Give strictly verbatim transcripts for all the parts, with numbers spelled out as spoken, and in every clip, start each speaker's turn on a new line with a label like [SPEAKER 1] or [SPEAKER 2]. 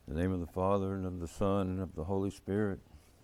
[SPEAKER 1] In the name of the Father, and of the Son, and of the Holy Spirit.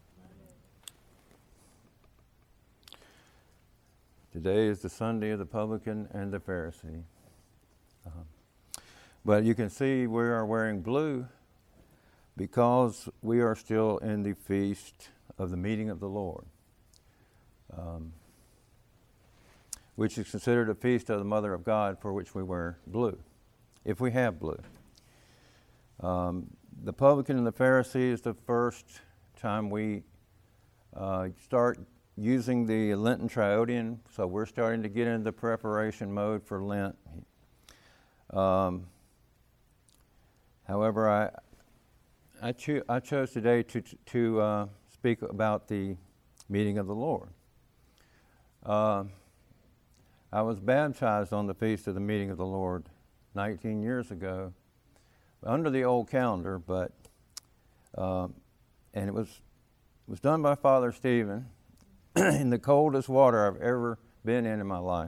[SPEAKER 1] Today is the Sunday of the publican and the Pharisee. Uh-huh. But you can see we are wearing blue because we are still in the feast of the meeting of the Lord, um, which is considered a feast of the Mother of God, for which we wear blue, if we have blue. Um, the publican and the Pharisee is the first time we uh, start using the Lenten Triodian, so we're starting to get into the preparation mode for Lent. Um, however, I I, cho- I chose today to to uh, speak about the meeting of the Lord. Uh, I was baptized on the feast of the meeting of the Lord nineteen years ago, under the old calendar, but um, and it was it was done by Father Stephen in the coldest water I've ever been in in my life.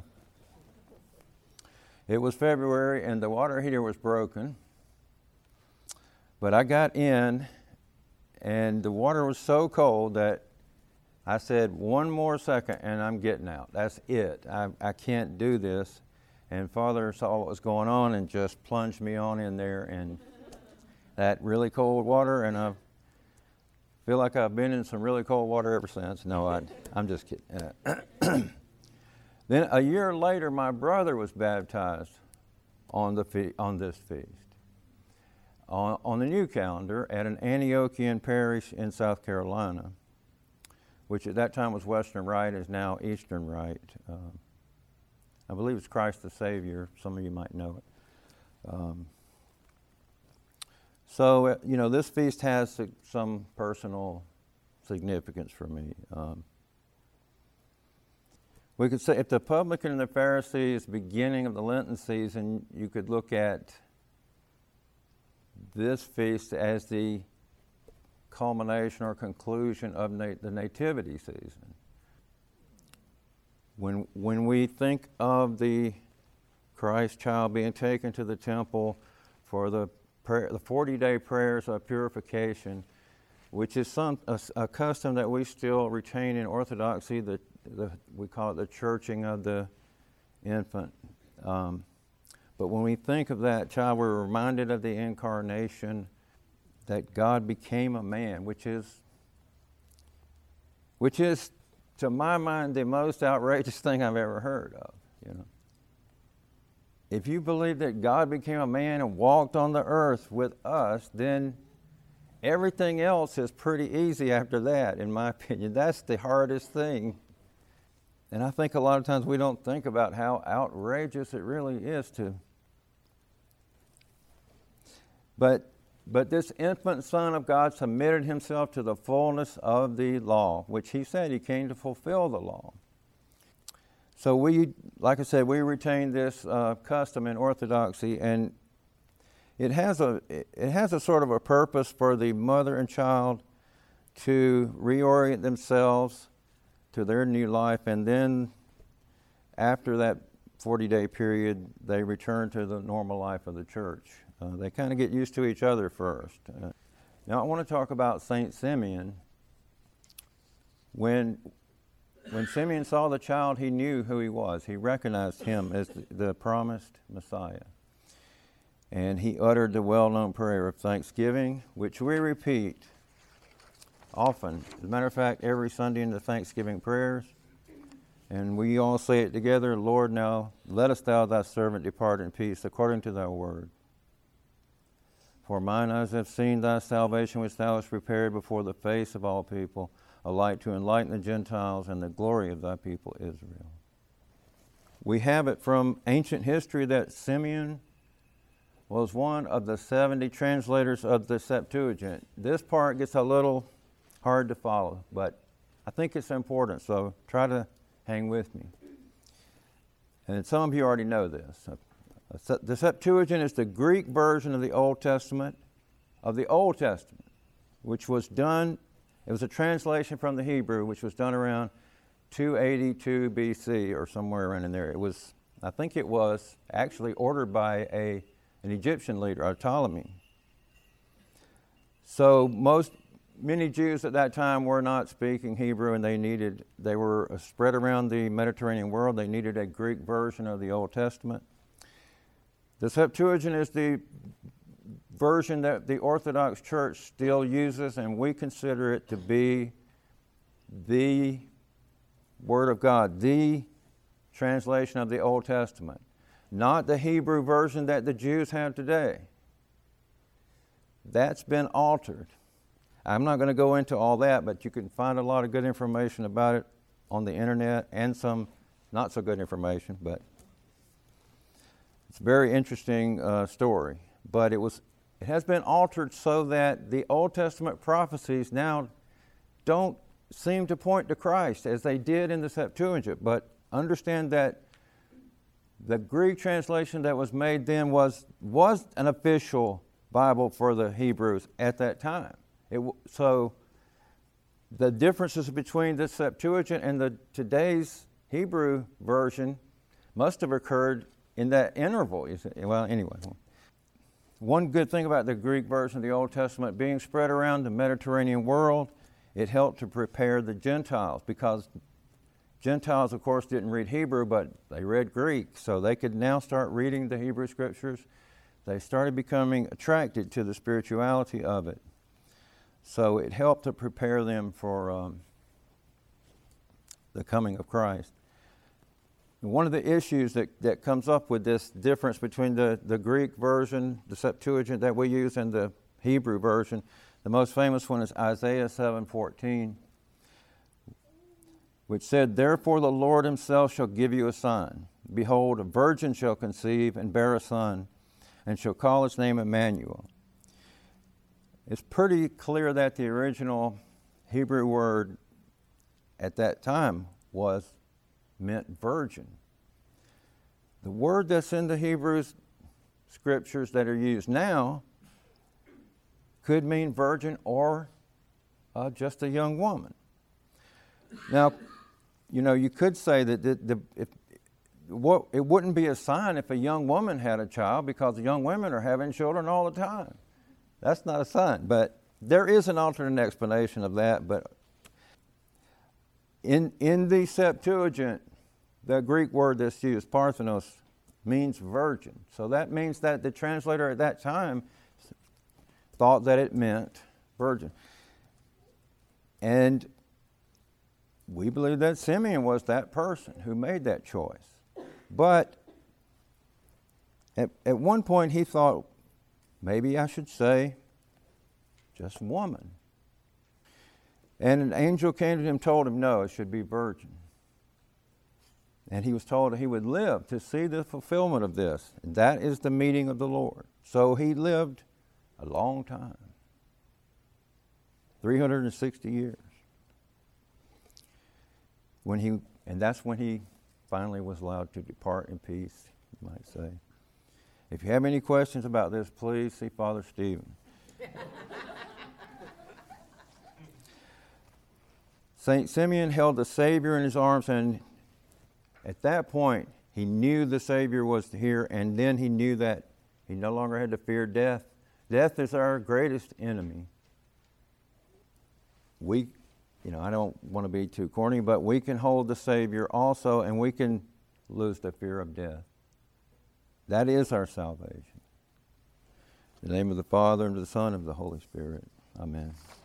[SPEAKER 1] It was February and the water heater was broken, but I got in and the water was so cold that I said, one more second and I'm getting out. That's it. I, I can't do this. And Father saw what was going on and just plunged me on in there in that really cold water, and I feel like I've been in some really cold water ever since. No, I, I'm just kidding. Then a year later, my brother was baptized on the fe- on this feast, on, on the new calendar at an Antiochian parish in South Carolina, which at that time was Western Rite, is now Eastern Rite. Um, I believe it's Christ the Savior. Some of you might know it. Um, so, uh, you know, this feast has some personal significance for me. Um, we could say if the publican and the Pharisee is the beginning of the Lenten season, you could look at this feast as the culmination or conclusion of na- the Nativity season. When when we think of the Christ child being taken to the temple for the prayer, the forty-day prayers of purification, which is some a, a custom that we still retain in Orthodoxy, the, the we call it the churching of the infant. Um, but when we think of that child, we're reminded of the incarnation, that God became a man, which is which is to my mind, the most outrageous thing I've ever heard of, you know. If you believe that God became a man and walked on the earth with us, then everything else is pretty easy after that, in my opinion. That's the hardest thing. And I think a lot of times we don't think about how outrageous it really is to. But But this infant Son of God submitted himself to the fullness of the law, which he said he came to fulfill the law. So we, like I said, we retain this uh, custom in Orthodoxy, and it has a it has a sort of a purpose for the mother and child to reorient themselves to their new life, and then after that forty-day period, they return to the normal life of the church. Uh, they kind of get used to each other first. Uh, now I want to talk about Saint Simeon. When when Simeon saw the child, he knew who he was. He recognized him as the, the promised Messiah. And he uttered the well-known prayer of thanksgiving, which we repeat often. As a matter of fact, every Sunday in the Thanksgiving prayers. And we all say it together, Lord, now lettest thou thy servant depart in peace according to thy word. For mine eyes have seen thy salvation, which thou hast prepared before the face of all people, a light to enlighten the Gentiles and the glory of thy people Israel. We have it from ancient history that Simeon was one of the seventy translators of the Septuagint. This part gets a little hard to follow, but I think it's important, so try to hang with me. And some of you already know this. The Septuagint is the Greek version of the Old Testament, of the Old Testament, which was done, it was a translation from the Hebrew, which was done around two eighty-two B C or somewhere around in there. It was, I think it was actually ordered by a an Egyptian leader, Ptolemy. So most, many Jews at that time were not speaking Hebrew, and they needed, they were spread around the Mediterranean world. They needed a Greek version of the Old Testament. The Septuagint is the version that the Orthodox Church still uses, and we consider it to be the Word of God, the translation of the Old Testament, not the Hebrew version that the Jews have today. That's been altered. I'm not going to go into all that, but you can find a lot of good information about it on the internet, and some not so good information, but it's a very interesting uh, story. But it was, it has been altered so that the Old Testament prophecies now don't seem to point to Christ as they did in the Septuagint. But understand that the Greek translation that was made then was was an official Bible for the Hebrews at that time. It, so the differences between the Septuagint and the today's Hebrew version must have occurred in that interval. Well, anyway, one good thing about the Greek version of the Old Testament being spread around the Mediterranean world, it helped to prepare the Gentiles, because Gentiles, of course, didn't read Hebrew, but they read Greek, so they could now start reading the Hebrew Scriptures. They started becoming attracted to the spirituality of it. So it helped to prepare them for um, the coming of Christ. And one of the issues that, that comes up with this difference between the, the Greek version, the Septuagint that we use, and the Hebrew version, the most famous one is Isaiah seven fourteen, which said, "Therefore the Lord himself shall give you a sign. Behold, a virgin shall conceive and bear a son, and shall call his name Emmanuel." It's pretty clear that the original Hebrew word at that time was meant virgin. The word that's in the Hebrew scriptures that are used now could mean virgin or uh, just a young woman. Now, you know, you could say that the, the, if, what, it wouldn't be a sign if a young woman had a child, because young women are having children all the time. That's not a sign, but there is an alternate explanation of that. But in in the Septuagint, the Greek word that's used, parthenos, means virgin. So that means that the translator at that time thought that it meant virgin. And we believe that Simeon was that person who made that choice. But at, at one point he thought, maybe I should say just woman. And an angel came to him and told him, no, it should be virgin. And he was told that he would live to see the fulfillment of this. And that is the meeting of the Lord. So he lived a long time, three hundred sixty years. When he, and that's when he finally was allowed to depart in peace, you might say. If you have any questions about this, please see Father Stephen. Saint Simeon held the Savior in his arms, and at that point, he knew the Savior was here, and then he knew that he no longer had to fear death. Death is our greatest enemy. We, you know, I don't want to be too corny, but we can hold the Savior also, and we can lose the fear of death. That is our salvation. In the name of the Father, and of the Son, and of the Holy Spirit. Amen.